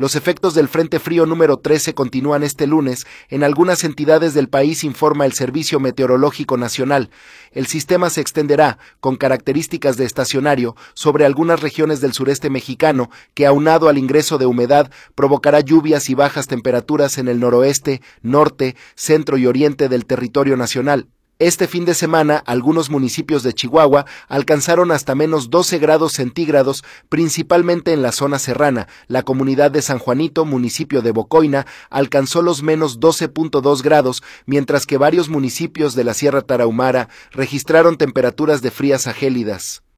Los efectos del Frente Frío número 13 continúan este lunes en algunas entidades del país, informa el Servicio Meteorológico Nacional. El sistema se extenderá, con características de estacionario, sobre algunas regiones del sureste mexicano, que aunado al ingreso de humedad, provocará lluvias y bajas temperaturas en el noroeste, norte, centro y oriente del territorio nacional. Este fin de semana, algunos municipios de Chihuahua alcanzaron hasta menos 12 grados centígrados, principalmente en la zona serrana. La comunidad de San Juanito, municipio de Bocoina, alcanzó los menos 12.2 grados, mientras que varios municipios de la Sierra Tarahumara registraron temperaturas de frías a gélidas.